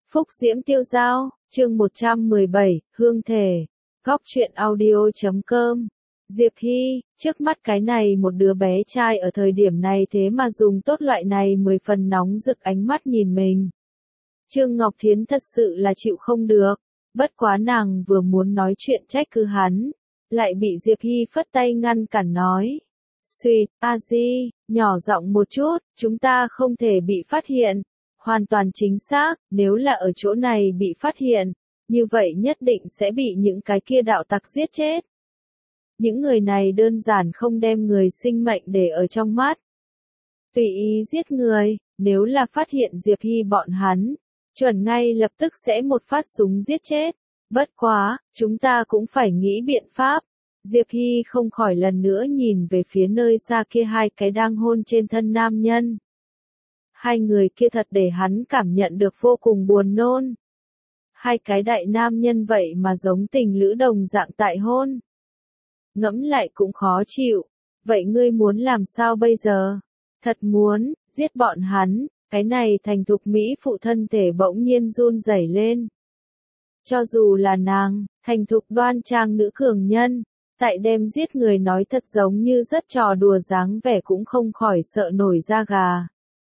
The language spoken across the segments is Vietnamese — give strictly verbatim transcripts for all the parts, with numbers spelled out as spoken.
Phúc Diễm Tiêu Dao, chương một trăm mười bảy, Hương Thể, Góc truyện audio chấm com. Diệp Hy, trước mắt cái này một đứa bé trai ở thời điểm này thế mà dùng tốt loại này mười phần nóng rực ánh mắt nhìn mình. Trương Ngọc Thiến thật sự là chịu không được, bất quá nàng vừa muốn nói chuyện trách cứ hắn, lại bị Diệp Hy phất tay ngăn cản nói. Xuyệt, a di, nhỏ giọng một chút, chúng ta không thể bị phát hiện. Hoàn toàn chính xác, nếu là ở chỗ này bị phát hiện, như vậy nhất định sẽ bị những cái kia đạo tặc giết chết. Những người này đơn giản không đem người sinh mệnh để ở trong mắt. Tùy ý giết người, nếu là phát hiện Diệp Hy bọn hắn, chuẩn ngay lập tức sẽ một phát súng giết chết. Bất quá, chúng ta cũng phải nghĩ biện pháp. Diệp Hy không khỏi lần nữa nhìn về phía nơi xa kia hai cái đang hôn trên thân nam nhân. Hai người kia thật để hắn cảm nhận được vô cùng buồn nôn. Hai cái đại nam nhân vậy mà giống tình lữ đồng dạng tại hôn. Ngẫm lại cũng khó chịu. Vậy ngươi muốn làm sao bây giờ? Thật muốn, giết bọn hắn, cái này thành thục mỹ phụ thân thể bỗng nhiên run rẩy lên. Cho dù là nàng, thành thục đoan trang nữ cường nhân, tại đem giết người nói thật giống như rất trò đùa dáng vẻ cũng không khỏi sợ nổi da gà.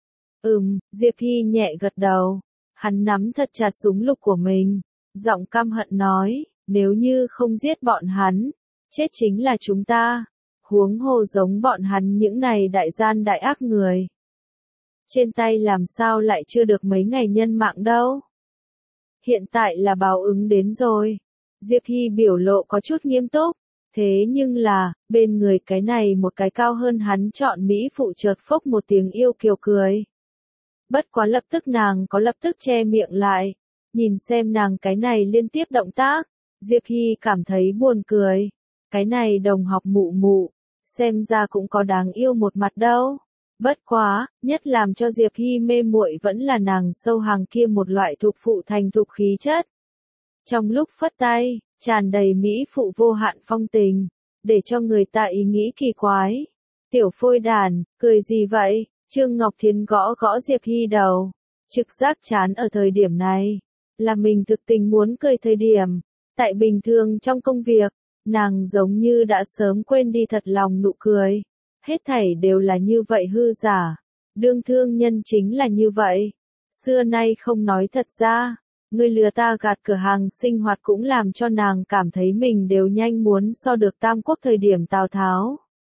Ừm, Diệp Hy nhẹ gật đầu. Hắn nắm thật chặt súng lục của mình, giọng căm hận nói, nếu như không giết bọn hắn, chết chính là chúng ta. Huống hồ giống bọn hắn những này đại gian đại ác người. Trên tay làm sao lại chưa được mấy ngày nhân mạng đâu. Hiện tại là báo ứng đến rồi. Diệp Hy biểu lộ có chút nghiêm túc. Thế nhưng là, bên người cái này một cái cao hơn hắn chọn Mỹ phụ chợt phốc một tiếng yêu kiều cười. Bất quá lập tức nàng có lập tức che miệng lại. Nhìn xem nàng cái này liên tiếp động tác. Diệp Hy cảm thấy buồn cười. Cái này đồng học mụ mụ. Xem ra cũng có đáng yêu một mặt đâu. Bất quá, nhất làm cho Diệp Hy mê muội vẫn là nàng sâu hàng kia một loại thuộc phụ thành thục khí chất. Trong lúc phất tay, tràn đầy mỹ phụ vô hạn phong tình, để cho người ta ý nghĩ kỳ quái. Tiểu phôi đàn, cười gì vậy? Trương Ngọc Thiến gõ gõ Diệp Hy đầu. Trực giác chán ở thời điểm này, là mình thực tình muốn cười thời điểm. Tại bình thường trong công việc, nàng giống như đã sớm quên đi thật lòng nụ cười. Hết thảy đều là như vậy hư giả. Đương thương nhân chính là như vậy. Xưa nay không nói thật ra. Người lừa ta gạt cửa hàng sinh hoạt cũng làm cho nàng cảm thấy mình đều nhanh muốn so được Tam Quốc thời điểm Tào Tháo.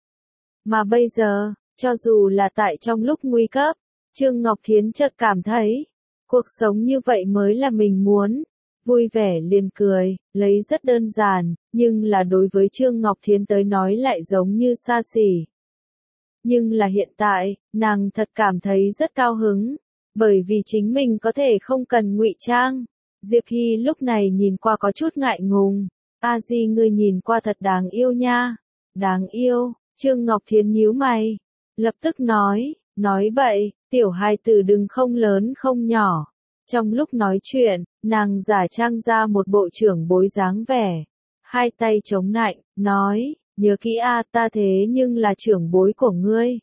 Mà bây giờ, cho dù là tại trong lúc nguy cấp, Trương Ngọc Thiến chợt cảm thấy, cuộc sống như vậy mới là mình muốn. Vui vẻ liền cười, lấy rất đơn giản, nhưng là đối với Trương Ngọc Thiến tới nói lại giống như xa xỉ. Nhưng là hiện tại, nàng thật cảm thấy rất cao hứng, bởi vì chính mình có thể không cần ngụy trang. Diệp Hy lúc này nhìn qua có chút ngại ngùng. A di ngươi nhìn qua thật đáng yêu nha. Đáng yêu, Trương Ngọc Thiến nhíu mày. Lập tức nói, nói bậy, tiểu hài tử đừng không lớn không nhỏ. Trong lúc nói chuyện, nàng giả trang ra một bộ trưởng bối dáng vẻ. Hai tay chống nạnh, nói, nhớ kỹ a ta thế nhưng là trưởng bối của ngươi.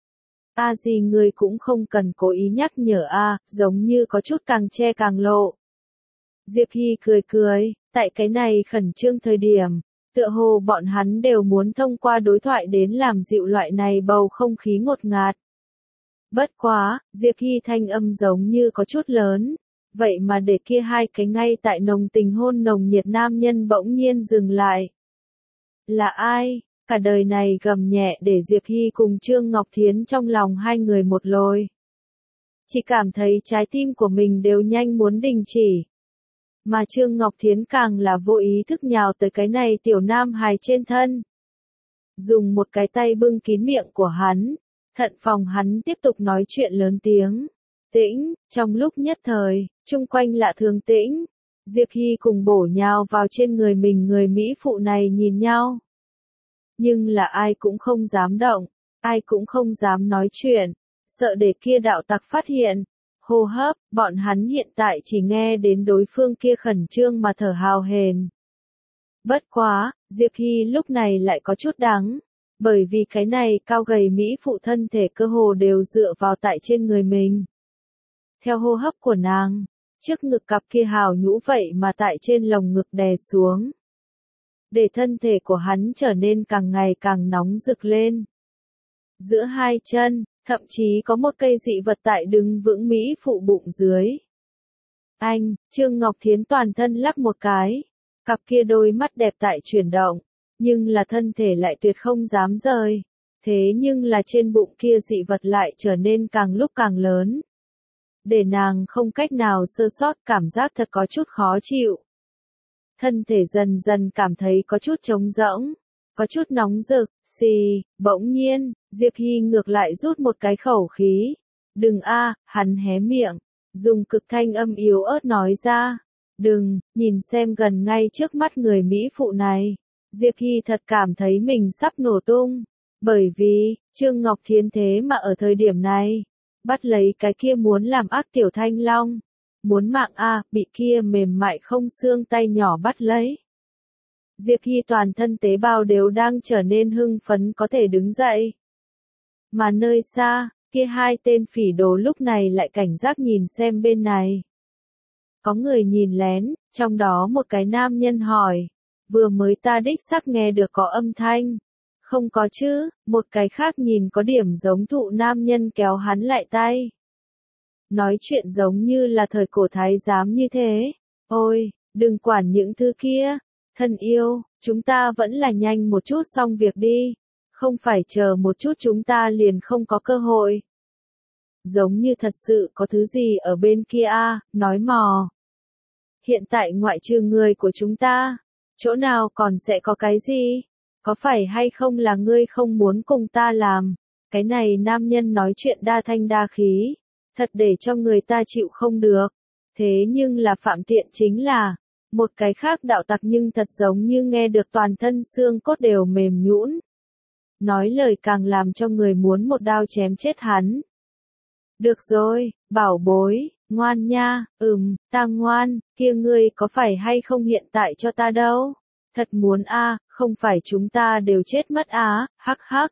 A gì ngươi cũng không cần cố ý nhắc nhở a, giống như có chút càng che càng lộ. Diệp Hy cười cười, tại cái này khẩn trương thời điểm, tựa hồ bọn hắn đều muốn thông qua đối thoại đến làm dịu loại này bầu không khí ngột ngạt. Bất quá, Diệp Hy thanh âm giống như có chút lớn, vậy mà để kia hai cái ngay tại nồng tình hôn nồng nhiệt nam nhân bỗng nhiên dừng lại. Là ai? Cả đời này gầm nhẹ để Diệp Hy cùng Trương Ngọc Thiến trong lòng hai người một lồi. Chỉ cảm thấy trái tim của mình đều nhanh muốn đình chỉ. Mà Trương Ngọc Thiến càng là vô ý thức nhào tới cái này tiểu nam hài trên thân. Dùng một cái tay bưng kín miệng của hắn, thận phòng hắn tiếp tục nói chuyện lớn tiếng. Tĩnh, trong lúc nhất thời, chung quanh lạ thường tĩnh. Diệp Hy cùng bổ nhào vào trên người mình người Mỹ phụ này nhìn nhau. Nhưng là ai cũng không dám động, ai cũng không dám nói chuyện, sợ để kia đạo tặc phát hiện. Hô hấp, bọn hắn hiện tại chỉ nghe đến đối phương kia khẩn trương mà thở hào hển. Bất quá, Diệp Hy lúc này lại có chút đắng, bởi vì cái này cao gầy Mỹ phụ thân thể cơ hồ đều dựa vào tại trên người mình. Theo hô hấp của nàng, Trước ngực cặp kia hào nhũ vậy mà tại trên lồng ngực đè xuống. Để thân thể của hắn trở nên càng ngày càng nóng rực lên. Giữa hai chân, thậm chí có một cây dị vật tại đứng vững mỹ phụ bụng dưới. Anh, Trương Ngọc Thiến toàn thân lắc một cái. Cặp kia đôi mắt đẹp tại chuyển động. Nhưng là thân thể lại tuyệt không dám rời. Thế nhưng là trên bụng kia dị vật lại trở nên càng lúc càng lớn. Để nàng không cách nào sơ sót, cảm giác thật có chút khó chịu. Thân thể dần dần cảm thấy có chút trống rỗng, có chút nóng rực, xì, bỗng nhiên, Diệp Hy ngược lại rút một cái khẩu khí. Đừng a, hắn hé miệng, dùng cực thanh âm yếu ớt nói ra. Đừng, nhìn xem gần ngay trước mắt người Mỹ phụ này. Diệp Hy thật cảm thấy mình sắp nổ tung. Bởi vì, Trương Ngọc Thiến thế mà ở thời điểm này, bắt lấy cái kia muốn làm ác tiểu thanh long. Muốn mạng a, bị kia mềm mại không xương tay nhỏ bắt lấy. Diệp Hy toàn thân tế bào đều đang trở nên hưng phấn có thể đứng dậy. Mà nơi xa, kia hai tên phỉ đồ lúc này lại cảnh giác nhìn xem bên này. Có người nhìn lén, trong đó một cái nam nhân hỏi. Vừa mới ta đích xác nghe được có âm thanh. Không có chứ, một cái khác nhìn có điểm giống thụ nam nhân kéo hắn lại tay. Nói chuyện giống như là thời cổ thái giám như thế. Ôi, đừng quản những thứ kia. Thân yêu, chúng ta vẫn là nhanh một chút xong việc đi. Không phải chờ một chút chúng ta liền không có cơ hội. Giống như thật sự có thứ gì ở bên kia a, nói mò. Hiện tại ngoại trừ người của chúng ta, chỗ nào còn sẽ có cái gì? Có phải hay không là ngươi không muốn cùng ta làm? Cái này nam nhân nói chuyện đa thanh đa khí. Thật để cho người ta chịu không được. Thế nhưng là phạm tiện chính là, một cái khác đạo tặc nhưng thật giống như nghe được toàn thân xương cốt đều mềm nhũn. Nói lời càng làm cho người muốn một đao chém chết hắn. Được rồi, bảo bối, ngoan nha, ừm, ta ngoan, kia ngươi có phải hay không hiện tại cho ta đâu? Thật muốn a, không phải chúng ta đều chết mất á, hắc hắc.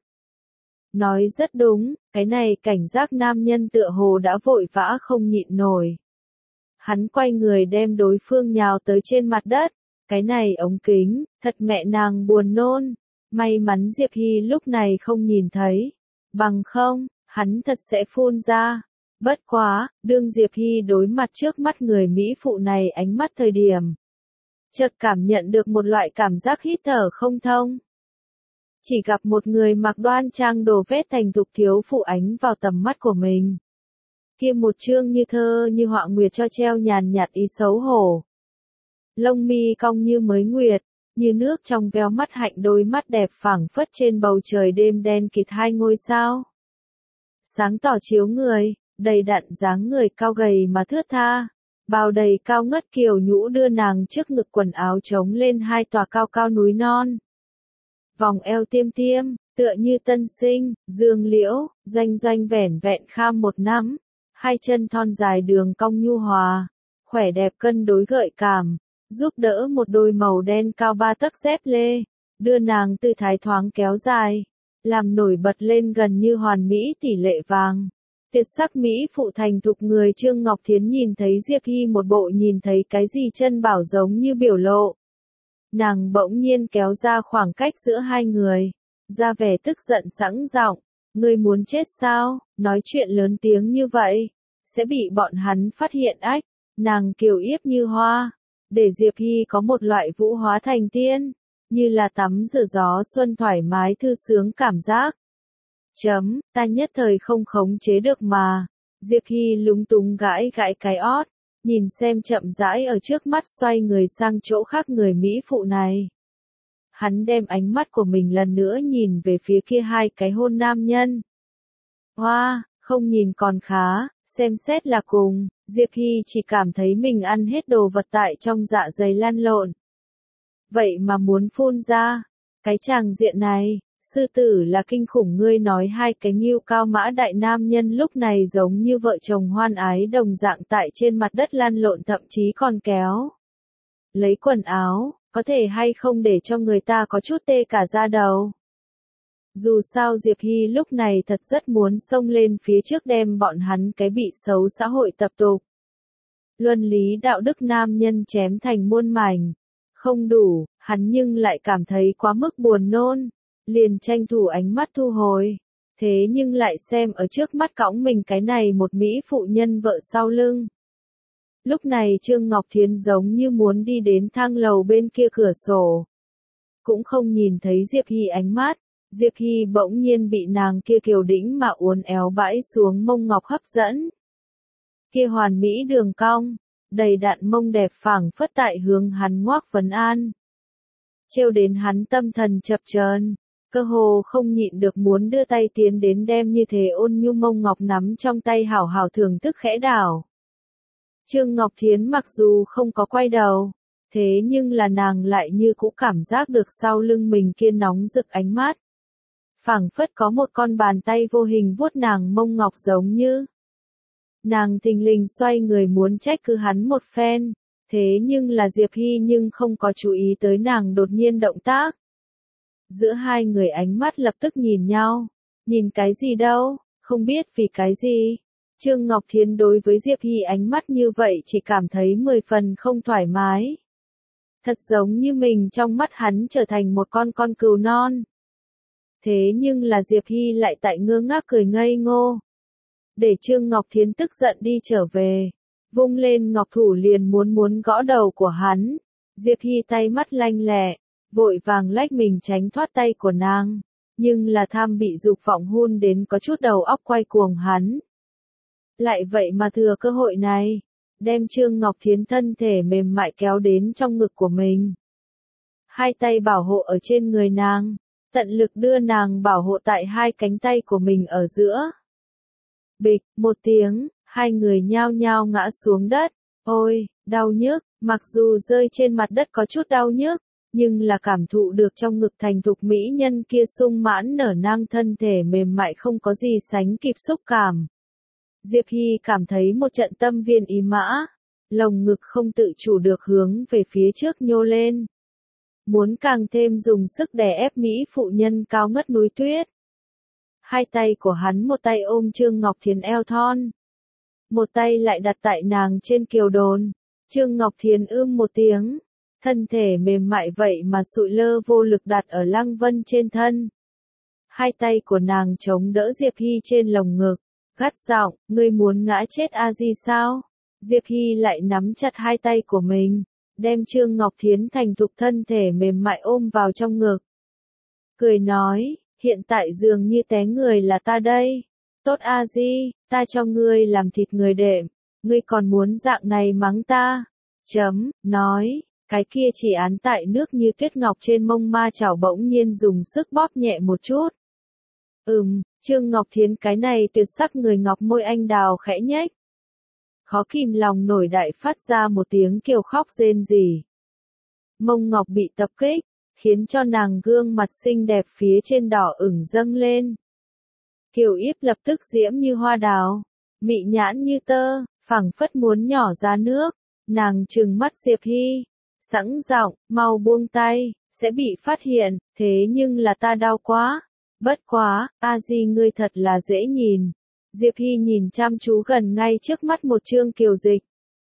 Nói rất đúng, cái này cảnh giác nam nhân tựa hồ đã vội vã không nhịn nổi. Hắn quay người đem đối phương nhào tới trên mặt đất. Cái này ống kính, thật mẹ nàng buồn nôn. May mắn Diệp Hy lúc này không nhìn thấy. Bằng không, hắn thật sẽ phun ra. Bất quá, đương Diệp Hy đối mặt trước mắt người Mỹ phụ này ánh mắt thời điểm. Chợt cảm nhận được một loại cảm giác hít thở không thông. Chỉ gặp một người mặc đoan trang đồ vét thành thục thiếu phụ ánh vào tầm mắt của mình. Kia một chương như thơ như họa nguyệt cho treo nhàn nhạt ý xấu hổ. Lông mi cong như mới nguyệt, như nước trong veo mắt hạnh đôi mắt đẹp phảng phất trên bầu trời đêm đen kịt hai ngôi sao. Sáng tỏ chiếu người, đầy đặn dáng người cao gầy mà thướt tha. Bào đầy cao ngất kiều nhũ đưa nàng trước ngực quần áo trống lên hai tòa cao cao núi non. Vòng eo tiêm tiêm, tựa như tân sinh, dương liễu, doanh doanh vẻn vẹn kham một năm. Hai chân thon dài đường cong nhu hòa, khỏe đẹp cân đối gợi cảm, giúp đỡ một đôi màu đen cao ba tấc dép lê, đưa nàng tư thái thoáng kéo dài, làm nổi bật lên gần như hoàn mỹ tỷ lệ vàng. Tuyệt sắc Mỹ phụ thành thục người Trương Ngọc Thiến nhìn thấy Diệp Hy một bộ nhìn thấy cái gì chân bảo giống như biểu lộ. Nàng bỗng nhiên kéo ra khoảng cách giữa hai người, ra vẻ tức giận sẵn giọng, ngươi muốn chết sao, nói chuyện lớn tiếng như vậy, sẽ bị bọn hắn phát hiện ách, nàng kiều yếp như hoa, để Diệp Hy có một loại vũ hóa thành tiên, như là tắm rửa gió xuân thoải mái thư sướng cảm giác. Chấm, ta nhất thời không khống chế được mà. Diệp Hy lúng túng gãi gãi cái ót, nhìn xem chậm rãi ở trước mắt xoay người sang chỗ khác người Mỹ phụ này. Hắn đem ánh mắt của mình lần nữa nhìn về phía kia hai cái hôn nam nhân. Hoa, không nhìn còn khá, xem xét là cùng, Diệp Hy chỉ cảm thấy mình ăn hết đồ vật tại trong dạ dày lăn lộn. Vậy mà muốn phun ra, cái tràng diện này. Sư tử là kinh khủng ngươi nói hai cái nghiêu cao mã đại nam nhân lúc này giống như vợ chồng hoan ái đồng dạng tại trên mặt đất lăn lộn thậm chí còn kéo. Lấy quần áo, có thể hay không để cho người ta có chút tê cả da đầu. Dù sao Diệp Hy lúc này thật rất muốn xông lên phía trước đem bọn hắn cái bị xấu xã hội tập tục. Luân lý đạo đức nam nhân chém thành muôn mảnh. Không đủ, hắn nhưng lại cảm thấy quá mức buồn nôn. Liền tranh thủ ánh mắt thu hồi. Thế nhưng lại xem ở trước mắt cõng mình cái này một mỹ phụ nhân vợ sau lưng. Lúc này Trương Ngọc Thiến giống như muốn đi đến thang lầu bên kia cửa sổ. Cũng không nhìn thấy Diệp Hy ánh mắt. Diệp Hy bỗng nhiên bị nàng kia kiều đĩnh mà uốn éo bãi xuống mông ngọc hấp dẫn. Kia hoàn mỹ đường cong, đầy đặn mông đẹp phảng phất tại hướng hắn ngoác vấn an. Trêu đến hắn tâm thần chập chờn, cơ hồ không nhịn được muốn đưa tay tiến đến đem như thế ôn nhu mông ngọc nắm trong tay hảo hảo thưởng thức khẽ đảo. Trương Ngọc Thiến mặc dù không có quay đầu, thế nhưng là nàng lại như cũ cảm giác được sau lưng mình kia nóng rực ánh mắt. Phảng phất có một con bàn tay vô hình vuốt nàng mông ngọc giống như. Nàng thình lình xoay người muốn trách cứ hắn một phen, thế nhưng là Diệp Hy nhưng không có chú ý tới nàng đột nhiên động tác. Giữa hai người ánh mắt lập tức nhìn nhau, nhìn cái gì đâu, không biết vì cái gì. Trương Ngọc Thiến đối với Diệp Hy ánh mắt như vậy chỉ cảm thấy mười phần không thoải mái. Thật giống như mình trong mắt hắn trở thành một con con cừu non. Thế nhưng là Diệp Hy lại tại ngơ ngác cười ngây ngô. Để Trương Ngọc Thiến tức giận đi trở về. Vung lên ngọc thủ liền muốn muốn gõ đầu của hắn. Diệp Hy tay mắt lanh lẹ, vội vàng lách mình tránh thoát tay của nàng. Nhưng là tham bị dục vọng hun đến có chút đầu óc quay cuồng hắn. Lại vậy mà thừa cơ hội này, đem Trương Ngọc Thiến thân thể mềm mại kéo đến trong ngực của mình. Hai tay bảo hộ ở trên người nàng, tận lực đưa nàng bảo hộ tại hai cánh tay của mình ở giữa. Bịch, một tiếng, hai người nhao nhao ngã xuống đất. Ôi, đau nhức, mặc dù rơi trên mặt đất có chút đau nhức, nhưng là cảm thụ được trong ngực thành thục mỹ nhân kia sung mãn nở nang thân thể mềm mại không có gì sánh kịp xúc cảm. Diệp Hy cảm thấy một trận tâm viên ý mã, lồng ngực không tự chủ được hướng về phía trước nhô lên. Muốn càng thêm dùng sức đè ép mỹ phụ nhân cao ngất núi tuyết. Hai tay của hắn một tay ôm Trương Ngọc Thiến eo thon. Một tay lại đặt tại nàng trên kiều đồn. Trương Ngọc Thiến ưm một tiếng. Thân thể mềm mại vậy mà sụi lơ vô lực đặt ở Lăng Vân trên thân. Hai tay của nàng chống đỡ Diệp Hy trên lồng ngực. Gắt giọng, ngươi muốn ngã chết a di sao? Diệp Hy lại nắm chặt hai tay của mình, đem Trương Ngọc Thiến thành thục thân thể mềm mại ôm vào trong ngực. Cười nói, hiện tại dường như té người là ta đây. Tốt a di, ta cho ngươi làm thịt người đệm, ngươi còn muốn dạng này mắng ta. Chấm, nói, cái kia chỉ án tại nước như tuyết ngọc trên mông ma chảo bỗng nhiên dùng sức bóp nhẹ một chút. Ừm, Trương Ngọc Thiến cái này tuyệt sắc người ngọc môi anh đào khẽ nhếch. Khó kìm lòng nổi đại phát ra một tiếng kêu khóc rên rỉ. Mông ngọc bị tập kích, khiến cho nàng gương mặt xinh đẹp phía trên đỏ ửng dâng lên. Kiều Yếp lập tức diễm như hoa đào, mị nhãn như tơ, phảng phất muốn nhỏ ra nước. Nàng trừng mắt Diệp Hy, sẵn giọng, mau buông tay, sẽ bị phát hiện, thế nhưng là ta đau quá. Bất quá, a di ngươi thật là dễ nhìn. Diệp Hy nhìn chăm chú gần ngay trước mắt một trương kiều dịch.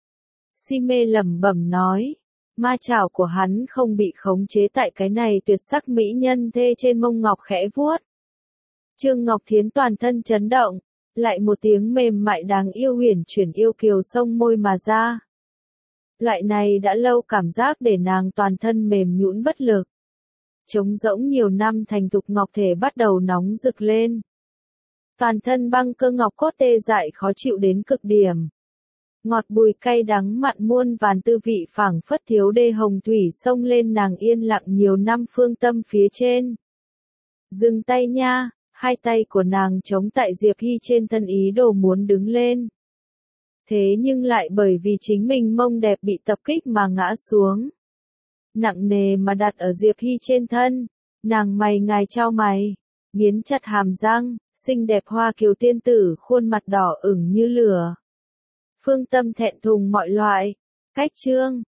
Si mê lẩm bẩm nói, ma chảo của hắn không bị khống chế tại cái này tuyệt sắc mỹ nhân thê trên mông ngọc khẽ vuốt. Trương Ngọc Thiến toàn thân chấn động, lại một tiếng mềm mại đáng yêu huyền chuyển yêu kiều sông môi mà ra. Loại này đã lâu cảm giác để nàng toàn thân mềm nhũn bất lực. Trống rỗng nhiều năm thành thục ngọc thể bắt đầu nóng rực lên. Toàn thân băng cơ ngọc cốt tê dại khó chịu đến cực điểm. Ngọt bùi cay đắng mặn muôn vàn tư vị phảng phất thiếu đê hồng thủy sông lên nàng yên lặng nhiều năm phương tâm phía trên. Dừng tay nha, hai tay của nàng chống tại Diệp Hy trên thân ý đồ muốn đứng lên. Thế nhưng lại bởi vì chính mình mông đẹp bị tập kích mà ngã xuống. Nặng nề mà đặt ở Diệp Hy trên thân, nàng mày ngài trao mày, nghiến chặt hàm răng, xinh đẹp hoa kiều tiên tử khuôn mặt đỏ ửng như lửa. Phương tâm thẹn thùng mọi loại, cách chương,